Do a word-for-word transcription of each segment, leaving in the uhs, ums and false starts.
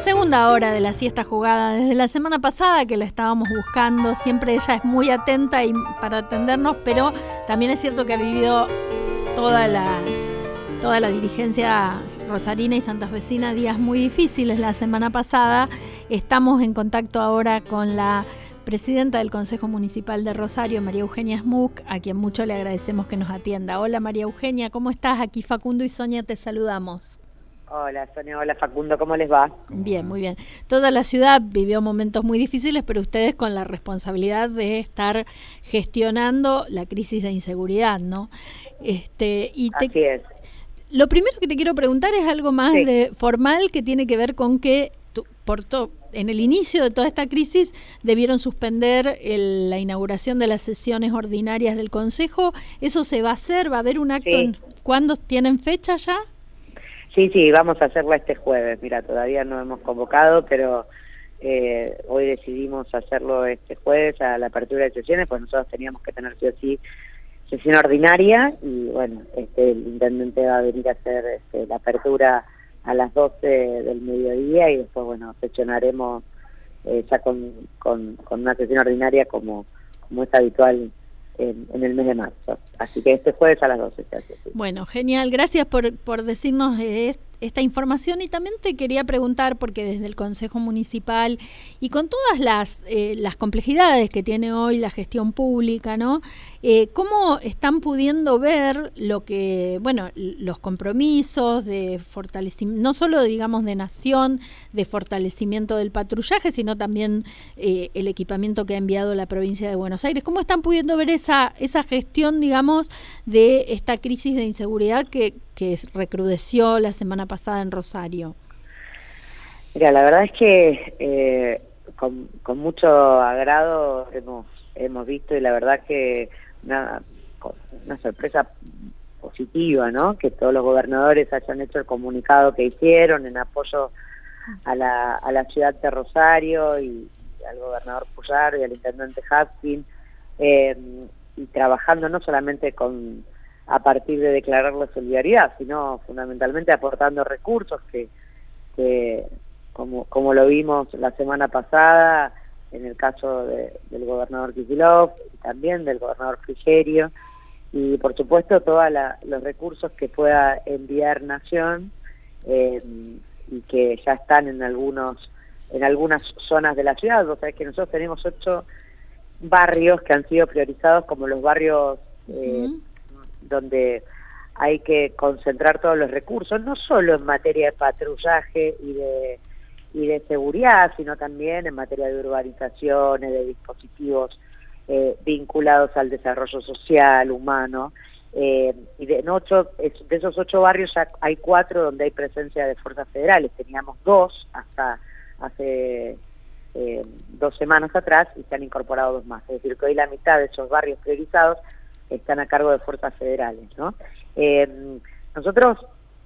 Segunda hora de la siesta jugada desde la semana pasada que la estábamos buscando. Siempre ella es muy atenta y para atendernos, pero también es cierto que ha vivido toda la, toda la dirigencia rosarina y santafesina días muy difíciles la semana pasada. Estamos en contacto ahora con la presidenta del Consejo Municipal de Rosario, María Eugenia Smuck, a quien mucho le agradecemos que nos atienda. Hola María Eugenia, ¿cómo estás? Aquí Facundo y Sonia te saludamos. Hola Sonia, hola Facundo, ¿cómo les va? Bien, muy bien. Toda la ciudad vivió momentos muy difíciles, pero ustedes con la responsabilidad de estar gestionando la crisis de inseguridad, ¿no? Este, y te, Así es. Lo primero que te quiero preguntar es algo más Sí. de formal que tiene que ver con que tu, por to, en el inicio de toda esta crisis debieron suspender el, la inauguración de las sesiones ordinarias del Consejo. ¿Eso se va a hacer? ¿Va a haber un acto? Sí. En, ¿cuándo tienen fecha ya? Sí, sí, vamos a hacerla este jueves. Mira, todavía no hemos convocado, pero eh, hoy decidimos hacerlo este jueves a la apertura de sesiones, pues nosotros teníamos que tener sí o sí sesión ordinaria y bueno, este, el intendente va a venir a hacer este, la apertura a las doce del mediodía y después, bueno, sesionaremos eh, ya con, con, con una sesión ordinaria como, como es habitual En, en el mes de marzo. Así que este jueves a las doce se hace. Sí. Bueno, genial. Gracias por, por decirnos eh, esta información y también te quería preguntar, porque desde el Consejo Municipal y con todas las, eh, las complejidades que tiene hoy la gestión pública, ¿no? Eh, ¿Cómo están pudiendo ver lo que, bueno, los compromisos de fortalecimiento, no solo digamos de nación, de fortalecimiento del patrullaje, sino también eh, el equipamiento que ha enviado la provincia de Buenos Aires? ¿Cómo están pudiendo ver esa, esa gestión, digamos, de esta crisis de inseguridad que, que recrudeció la semana pasada en Rosario? Mira, la verdad es que eh, con, con mucho agrado hemos, hemos visto y la verdad que una, una sorpresa positiva, ¿no? Que todos los gobernadores hayan hecho el comunicado que hicieron en apoyo a la, a la ciudad de Rosario y, y al gobernador Puyaro y al intendente Hapkin, eh, y trabajando no solamente con a partir de declarar la solidaridad, sino fundamentalmente aportando recursos que, que como, como lo vimos la semana pasada en el caso de, del gobernador Kicillof y también del gobernador Frigerio, y por supuesto todos los recursos que pueda enviar Nación eh, y que ya están en algunos en algunas zonas de la ciudad. O sea, que nosotros tenemos ocho barrios que han sido priorizados como los barrios eh, uh-huh. donde hay que concentrar todos los recursos, no solo en materia de patrullaje y de y de seguridad, sino también en materia de urbanizaciones, de dispositivos eh, vinculados al desarrollo social, humano, eh, y de, en ocho, de esos ocho barrios ya hay cuatro donde hay presencia de fuerzas federales. Teníamos dos hasta hace eh, dos semanas atrás y se han incorporado dos más, es decir que hoy la mitad de esos barrios priorizados están a cargo de fuerzas federales, ¿no? Eh, nosotros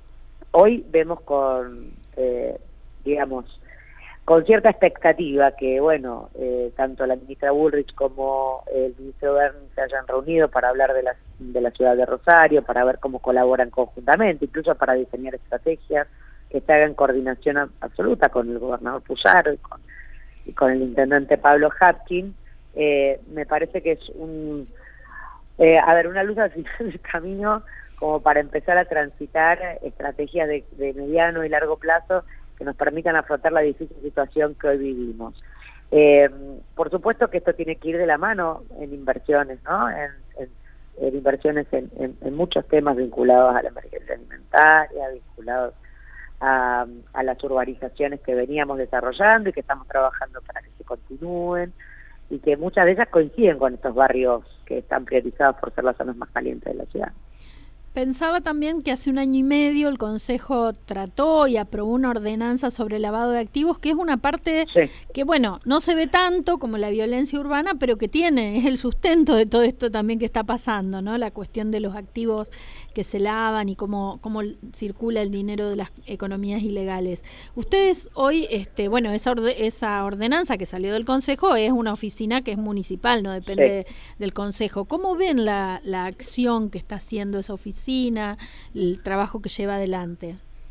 hoy vemos con, eh, digamos, con cierta expectativa que, bueno, eh, tanto la ministra Bullrich como el ministro Berni se hayan reunido para hablar de la, de la ciudad de Rosario, para ver cómo colaboran conjuntamente, incluso para diseñar estrategias que se hagan en coordinación a, absoluta con el gobernador Puyaro y con, y con el intendente Pablo Hapkin. Eh, me parece que es un... Eh, a ver, una luz al final del camino como para empezar a transitar estrategias de, de mediano y largo plazo que nos permitan afrontar la difícil situación que hoy vivimos. Eh, por supuesto que esto tiene que ir de la mano en inversiones, ¿no? En, en, en inversiones en, en, en muchos temas vinculados a la emergencia alimentaria, vinculados a, a las urbanizaciones que veníamos desarrollando y que estamos trabajando para que se continúen, y que muchas de ellas coinciden con estos barrios que están priorizados por ser las zonas más calientes de la ciudad. Pensaba también que hace un año y medio el Consejo trató y aprobó una ordenanza sobre lavado de activos, que es una parte sí. que, bueno, no se ve tanto como la violencia urbana, pero que tiene, es el sustento de todo esto también que está pasando, ¿no? La cuestión de los activos que se lavan y cómo, cómo circula el dinero de las economías ilegales. Ustedes hoy, este, bueno, esa, orde, esa ordenanza que salió del Consejo es una oficina que es municipal, no depende sí. del Consejo. ¿Cómo ven la, la acción que está haciendo esa oficina? El trabajo que lleva adelante.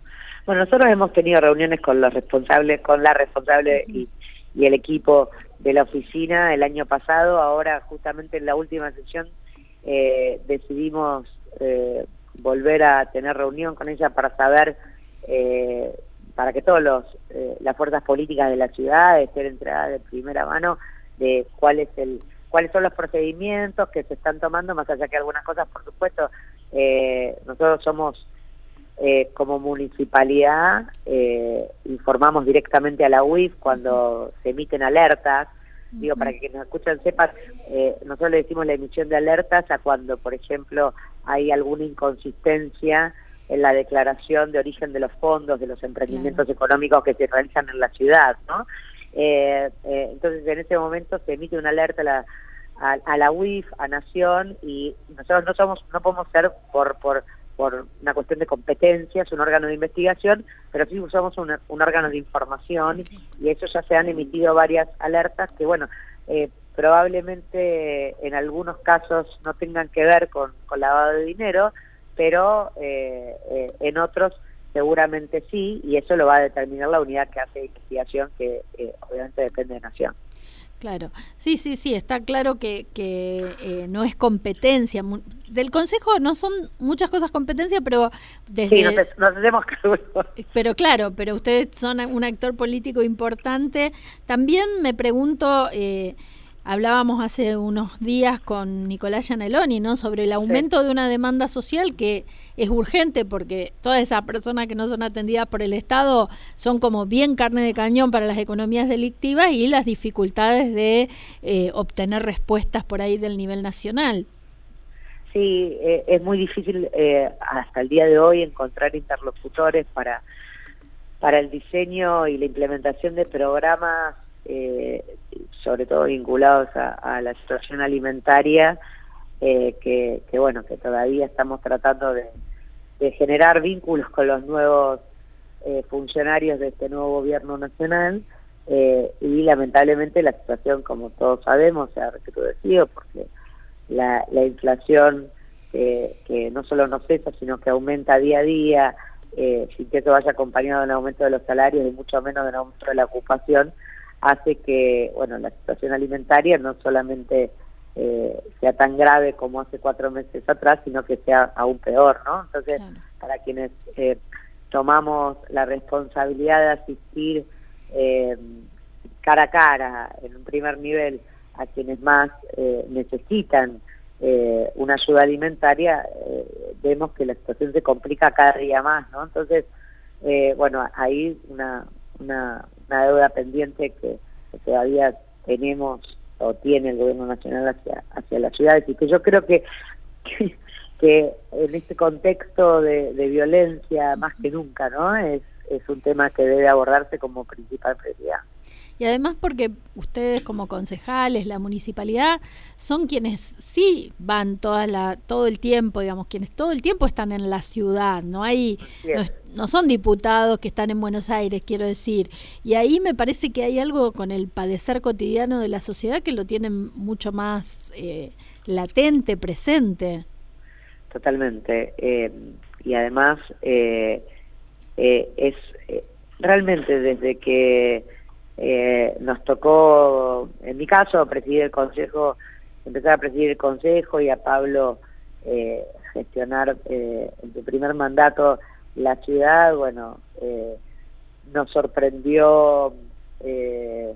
Bueno, nosotros hemos tenido reuniones con los responsables, con la responsable y, y el equipo de la oficina el año pasado. Ahora, justamente en la última sesión, eh, decidimos eh, volver a tener reunión con ella para saber, eh, para que todos los eh, las fuerzas políticas de la ciudad estén enteradas de primera mano de cuál es el cuáles son los procedimientos que se están tomando, más allá que algunas cosas, por supuesto, eh, nosotros somos eh, como municipalidad, eh, informamos directamente a la U I F cuando se emiten alertas. Digo, para que nos escuchen sepan, eh, nosotros le decimos la emisión de alertas a cuando, por ejemplo, hay alguna inconsistencia en la declaración de origen de los fondos, de los emprendimientos claro. económicos que se realizan en la ciudad, ¿no? Eh, eh, entonces, en ese momento se emite una alerta a la, a, a la U I F, a Nación, y nosotros no somos, no podemos ser por por por una cuestión de competencias, un órgano de investigación, pero sí somos un, un órgano de información, y eso ya se han emitido varias alertas que, bueno, eh, probablemente en algunos casos no tengan que ver con, con lavado de dinero, pero eh, eh, en otros seguramente sí, y eso lo va a determinar la unidad que hace investigación, que eh, obviamente depende de Nación. Claro, sí, sí, sí, está claro que, que eh, no es competencia. Del Consejo no son muchas cosas competencia, pero desde... Sí, nos, nos hacemos cargo. Pero claro, pero ustedes son un actor político importante. También me pregunto... Eh, Hablábamos hace unos días con Nicolás Gianelloni, ¿no?, sobre el aumento sí. de una demanda social que es urgente porque todas esas personas que no son atendidas por el Estado son como bien carne de cañón para las economías delictivas y las dificultades de eh, obtener respuestas por ahí del nivel nacional. Sí, eh, es muy difícil eh, hasta el día de hoy encontrar interlocutores para, para el diseño y la implementación de programas Eh, sobre todo vinculados a, a la situación alimentaria, eh, que, que bueno, que todavía estamos tratando de, de generar vínculos con los nuevos eh, funcionarios de este nuevo gobierno nacional, eh, y lamentablemente la situación, como todos sabemos, se ha recrudecido porque la, la inflación eh, que no solo no cesa, sino que aumenta día a día, eh, sin que eso vaya acompañado de un aumento de los salarios y mucho menos de un aumento de la ocupación, hace que, bueno, la situación alimentaria no solamente eh, sea tan grave como hace cuatro meses atrás, sino que sea aún peor, ¿no? Entonces, claro. para quienes eh, tomamos la responsabilidad de asistir eh, cara a cara, en un primer nivel, a quienes más eh, necesitan eh, una ayuda alimentaria, eh, vemos que la situación se complica cada día más, ¿no? Entonces, eh, bueno, hay una... una una deuda pendiente que, que todavía tenemos o tiene el gobierno nacional hacia hacia las ciudades, y que yo creo que que, que en este contexto de, de violencia más que nunca, ¿no? Es, es un tema que debe abordarse como principal prioridad. Y además porque ustedes como concejales, la municipalidad, son quienes sí van toda la, todo el tiempo, digamos, quienes todo el tiempo están en la ciudad, no hay, no, es, no son diputados que están en Buenos Aires, quiero decir. Y ahí me parece que hay algo con el padecer cotidiano de la sociedad que lo tienen mucho más eh, latente, presente. Totalmente. Eh, y además eh, eh, es eh, realmente desde que Eh, nos tocó, en mi caso, presidir el consejo, empezar a presidir el consejo, y a Pablo eh, gestionar eh, en su primer mandato la ciudad. Bueno, eh, nos sorprendió eh,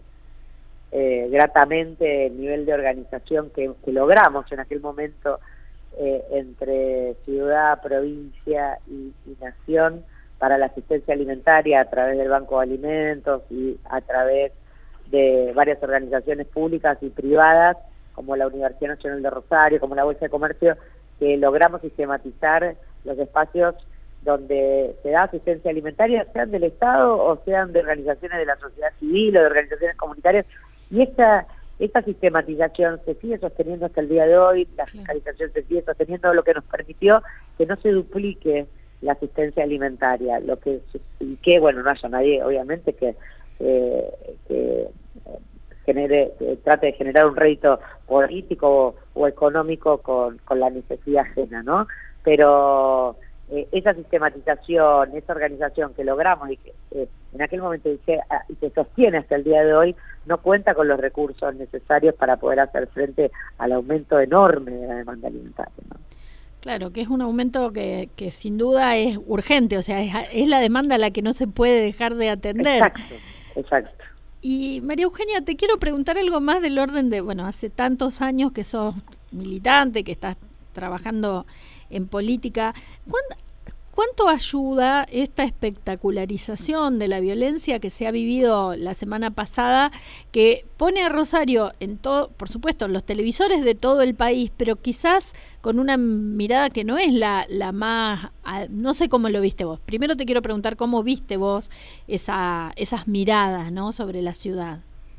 eh, gratamente el nivel de organización que, que logramos en aquel momento eh, entre ciudad, provincia y, y nación, para la asistencia alimentaria a través del Banco de Alimentos y a través de varias organizaciones públicas y privadas, como la Universidad Nacional de Rosario, como la Bolsa de Comercio, que logramos sistematizar los espacios donde se da asistencia alimentaria, sean del Estado o sean de organizaciones de la sociedad civil o de organizaciones comunitarias, y esta, esta sistematización se sigue sosteniendo hasta el día de hoy, la fiscalización se sigue sosteniendo, lo que nos permitió que no se duplique la asistencia alimentaria, lo que y que bueno, no haya nadie obviamente que, eh, que genere, que trate de generar un rédito político o, o económico con, con la necesidad ajena, ¿no? Pero eh, esa sistematización, esa organización que logramos y que eh, en aquel momento dije, ah, y se sostiene hasta el día de hoy, no cuenta con los recursos necesarios para poder hacer frente al aumento enorme de la demanda alimentaria, ¿no? Claro, que es un aumento que, que sin duda es urgente, o sea, es, es la demanda a la que no se puede dejar de atender. Exacto, exacto. Y María Eugenia, te quiero preguntar algo más del orden de, bueno, hace tantos años que sos militante, que estás trabajando en política, ¿cuánto, cuánto ayuda esta espectacularización de la violencia que se ha vivido la semana pasada, que pone a Rosario en todo, por supuesto, en los televisores de todo el país, pero quizás con una mirada que no es la, la más, no sé cómo lo viste vos. Primero te quiero preguntar cómo viste vos esa, esas miradas, ¿no?, sobre la ciudad.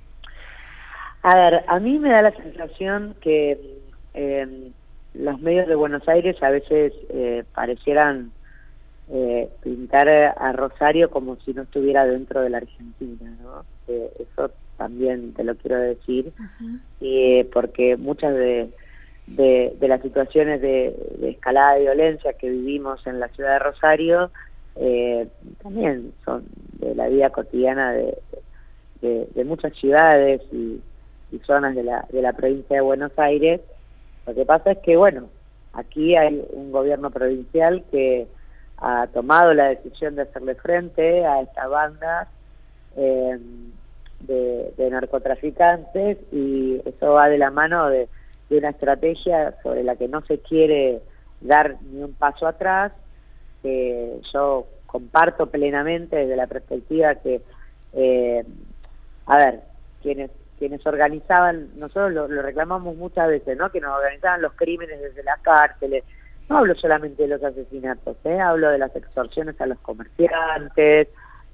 A ver, a mí me da la sensación que eh, los medios de Buenos Aires a veces eh, parecieran eh, pintar a Rosario como si no estuviera dentro de la Argentina, ¿no? Eh, eso también te lo quiero decir, uh-huh. eh, porque muchas de, de, de las situaciones de, de escalada de violencia que vivimos en la ciudad de Rosario eh, también son de la vida cotidiana de, de, de muchas ciudades y, y zonas de la, de la provincia de Buenos Aires. Lo que pasa es que, bueno, aquí hay un gobierno provincial que ha tomado la decisión de hacerle frente a estas bandas eh, de, de narcotraficantes, y eso va de la mano de, de una estrategia sobre la que no se quiere dar ni un paso atrás, que yo comparto plenamente desde la perspectiva que, eh, a ver, quienes quienes organizaban, nosotros lo, lo reclamamos muchas veces, ¿no?, que nos organizaban los crímenes desde las cárceles. No hablo solamente de los asesinatos, ¿eh? Hablo de las extorsiones a los comerciantes,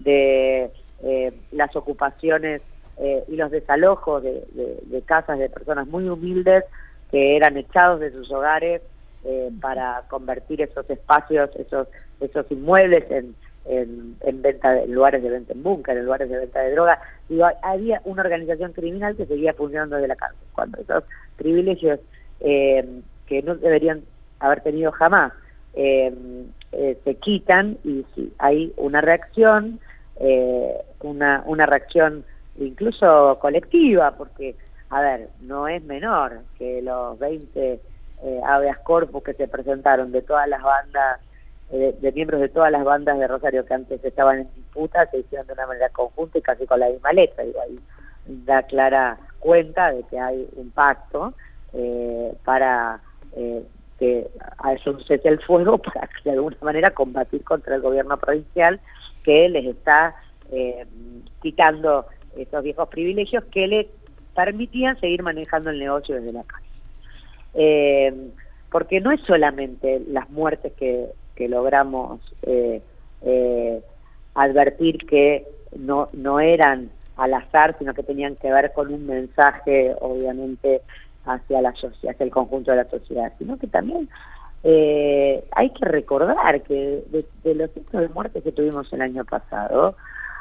de eh, las ocupaciones eh, y los desalojos de, de, de casas de personas muy humildes que eran echados de sus hogares eh, para convertir esos espacios, esos, esos inmuebles en En, en venta de, en lugares de venta en búnker, en lugares de venta de droga. Digo, había una organización criminal que seguía funcionando desde la cárcel, cuando esos privilegios eh, que no deberían haber tenido jamás eh, eh, se quitan, y sí, hay una reacción, eh, una, una reacción incluso colectiva, porque, a ver, no es menor que los veinte eh, habeas corpus que se presentaron de todas las bandas, De, de miembros de todas las bandas de Rosario que antes estaban en disputa, se hicieron de una manera conjunta y casi con la misma letra. Digo, ahí da clara cuenta de que hay un pacto eh, para eh, que haya un cese el fuego, para de alguna manera combatir contra el gobierno provincial, que les está eh, quitando esos viejos privilegios que le permitían seguir manejando el negocio desde la casa. Eh, porque no es solamente las muertes que que logramos eh, eh, advertir que no, no eran al azar, sino que tenían que ver con un mensaje, obviamente, hacia, la, hacia el conjunto de la sociedad, sino que también eh, hay que recordar que de, de los cientos de muertes que tuvimos el año pasado,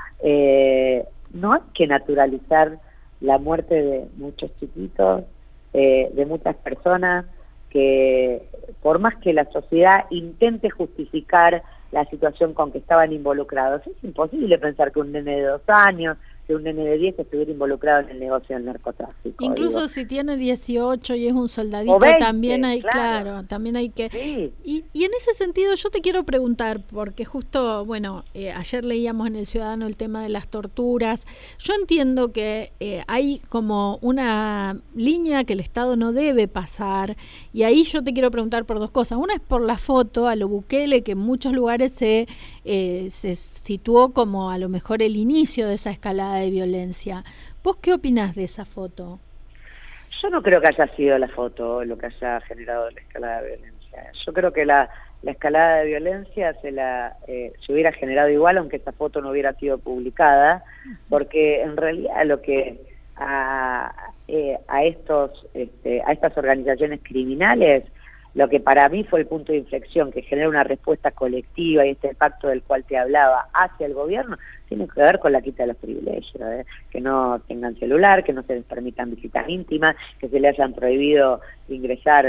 eh, no hay que naturalizar la muerte de muchos chiquitos, eh, de muchas personas, que por más que la sociedad intente justificar la situación con que estaban involucrados, es imposible pensar que un nene de dos años, que un nene de diez estuviera involucrado en el negocio del narcotráfico. Incluso digo. Si tiene dieciocho y es un soldadito, veinte, también hay, claro. claro, también hay que... Sí. Y, y en ese sentido yo te quiero preguntar, porque justo, bueno, eh, ayer leíamos en El Ciudadano el tema de las torturas. Yo entiendo que eh, hay como una línea que el Estado no debe pasar, y ahí yo te quiero preguntar por dos cosas. Una es por la foto a lo Bukele, que en muchos lugares se, eh, se situó como a lo mejor el inicio de esa escalada de violencia. ¿Vos qué opinás de esa foto? Yo no creo que haya sido la foto lo que haya generado la escalada de violencia. Yo creo que la, la escalada de violencia se la eh, se hubiera generado igual, aunque esta foto no hubiera sido publicada, porque en realidad lo que a, eh, a estos este, a estas organizaciones criminales, lo que para mí fue el punto de inflexión que genera una respuesta colectiva, y este pacto del cual te hablaba hacia el gobierno, tiene que ver con la quita de los privilegios, ¿eh? Que no tengan celular, que no se les permitan visitas íntimas, que se le hayan prohibido ingresar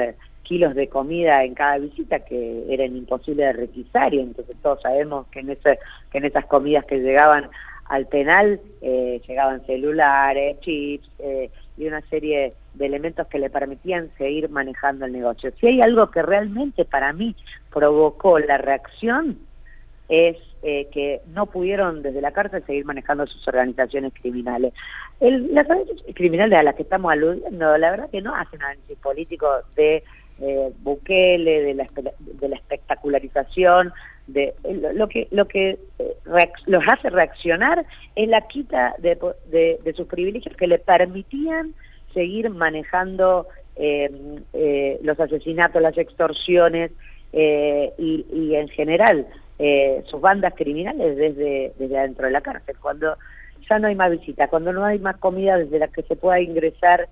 kilos de comida en cada visita que eran imposibles de requisar, y entonces todos sabemos que en, ese, que en esas comidas que llegaban al penal eh, llegaban celulares, chips eh, y una serie de elementos que le permitían seguir manejando el negocio. Si hay algo que realmente para mí provocó la reacción es eh, que no pudieron desde la cárcel seguir manejando sus organizaciones criminales. El, las organizaciones criminales a las que estamos aludiendo, la verdad que no hacen análisis político de eh, Bukele, de la, de la espectacularización, de lo, lo que lo que eh, los hace reaccionar es la quita de, de, de sus privilegios que le permitían seguir manejando eh, eh, los asesinatos, las extorsiones eh, y, y en general eh, sus bandas criminales desde, desde adentro de la cárcel, cuando ya no hay más visitas, cuando no hay más comida desde la que se pueda ingresar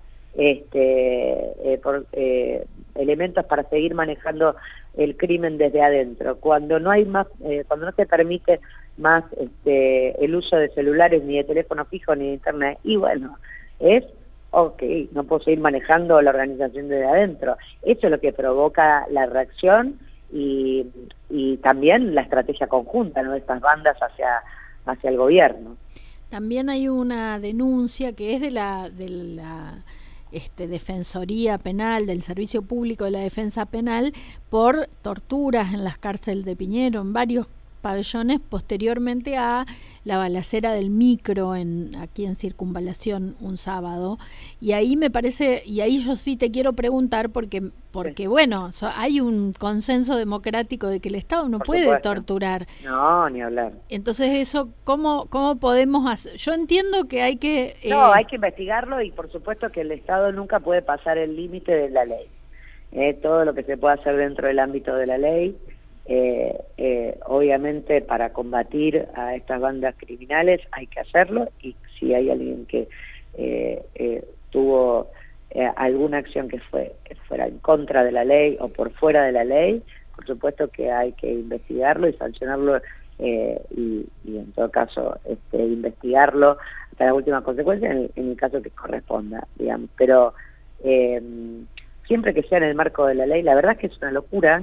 este, eh, por eh, elementos para seguir manejando el crimen desde adentro, cuando no hay más, eh, cuando no se permite más este, el uso de celulares, ni de teléfono fijo, ni de internet, y bueno, es ok, no puedo seguir manejando la organización desde adentro. Eso es lo que provoca la reacción y, y también la estrategia conjunta, ¿no?, de estas bandas hacia, hacia el gobierno. También hay una denuncia que es de la, de la este, Defensoría Penal, del Servicio Público de la Defensa Penal, por torturas en las cárceles de Piñero, en varios pabellones, posteriormente a la balacera del micro en aquí en Circunvalación un sábado, y ahí me parece, y ahí yo sí te quiero preguntar porque porque bueno, so, hay un consenso democrático de que el Estado no Por puede supuesto. torturar. No, ni hablar. Entonces eso, ¿cómo cómo podemos hacer? Yo entiendo que hay que... Eh... No, hay que investigarlo y por supuesto que el Estado nunca puede pasar el límite de la ley. Eh, todo lo que se puede hacer dentro del ámbito de la ley, Eh, eh, obviamente para combatir a estas bandas criminales hay que hacerlo, y si hay alguien que eh, eh, tuvo eh, alguna acción que fue que fuera en contra de la ley o por fuera de la ley, por supuesto que hay que investigarlo y sancionarlo eh, y, y en todo caso este, investigarlo hasta la última consecuencia en el, en el caso que corresponda, digamos, pero eh, siempre que sea en el marco de la ley. La verdad es que es una locura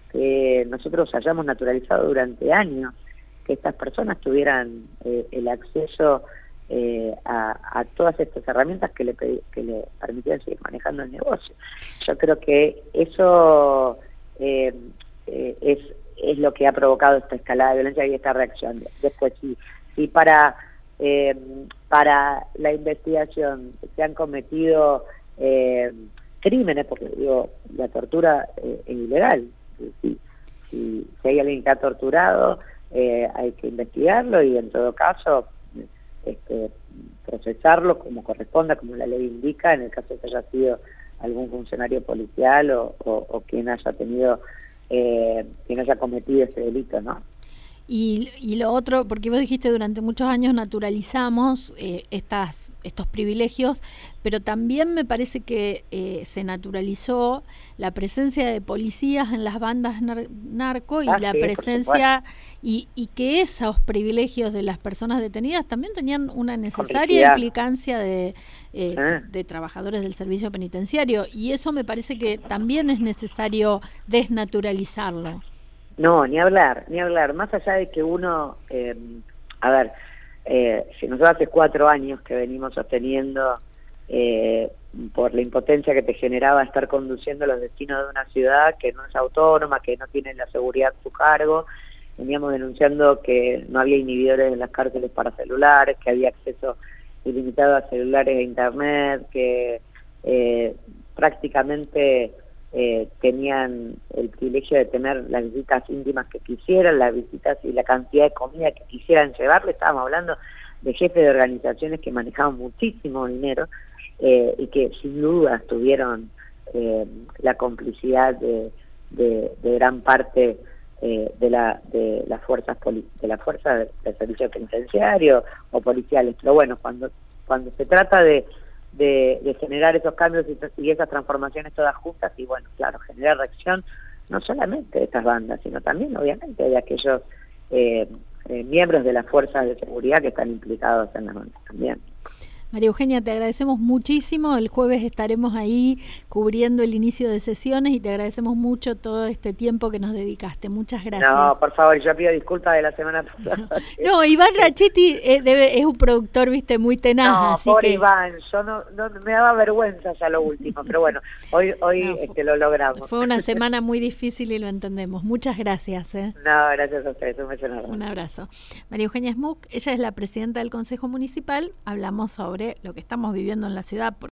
que nosotros hayamos naturalizado durante años que estas personas tuvieran eh, el acceso eh, a, a todas estas herramientas que le, que le permitían seguir manejando el negocio. Yo creo que eso eh, eh, es, es lo que ha provocado esta escalada de violencia y esta reacción. Después, si, si para, eh, para la investigación se han cometido eh, crímenes, porque digo, la tortura eh, es ilegal. Si, si, si hay alguien que ha torturado, eh, hay que investigarlo y en todo caso este, procesarlo como corresponda, como la ley indica, en el caso de que haya sido algún funcionario policial o, o, o quien haya tenido, eh, quien haya cometido ese delito, ¿no? Y, y lo otro, porque vos dijiste durante muchos años naturalizamos eh, estas, estos privilegios, pero también me parece que eh, se naturalizó la presencia de policías en las bandas nar narco y ah, la sí, presencia y, y que esos privilegios de las personas detenidas también tenían una necesaria implicancia de, eh, ah. de trabajadores del servicio penitenciario, y eso me parece que también es necesario desnaturalizarlo. No, ni hablar, ni hablar. Más allá de que uno, eh, a ver, eh, si nosotros hace cuatro años que venimos sosteniendo eh, por la impotencia que te generaba estar conduciendo los destinos de una ciudad que no es autónoma, que no tiene la seguridad a su cargo, veníamos denunciando que no había inhibidores en las cárceles para celulares, que había acceso ilimitado a celulares e internet, que eh, prácticamente... Eh, tenían el privilegio de tener las visitas íntimas que quisieran, las visitas y la cantidad de comida que quisieran llevarle. Estábamos hablando de jefes de organizaciones que manejaban muchísimo dinero eh, y que sin duda tuvieron eh, la complicidad de, de, de gran parte eh, de, la, de las fuerzas de la fuerza del servicio penitenciario o policiales. Pero bueno, cuando, cuando se trata de De, de generar esos cambios y, y esas transformaciones todas juntas, y bueno, claro, generar reacción no solamente de estas bandas, sino también obviamente de aquellos eh, eh, miembros de las fuerzas de seguridad que están implicados en las bandas también. María Eugenia, te agradecemos muchísimo. El jueves estaremos ahí cubriendo el inicio de sesiones y te agradecemos mucho todo este tiempo que nos dedicaste. Muchas gracias. No, por favor, yo pido disculpas de la semana pasada. No, Iván Rachetti eh, debe, es un productor, viste, muy tenaz. No, así por que... Iván, yo no, no, me daba vergüenza ya lo último, pero bueno, hoy hoy no, fue, este, lo logramos. Fue una semana muy difícil y lo entendemos. Muchas gracias. ¿eh? No, gracias a ustedes, un beso enorme. Un abrazo. María Eugenia Smuck, ella es la presidenta del Consejo Municipal. Hablamos sobre lo que estamos viviendo en la ciudad.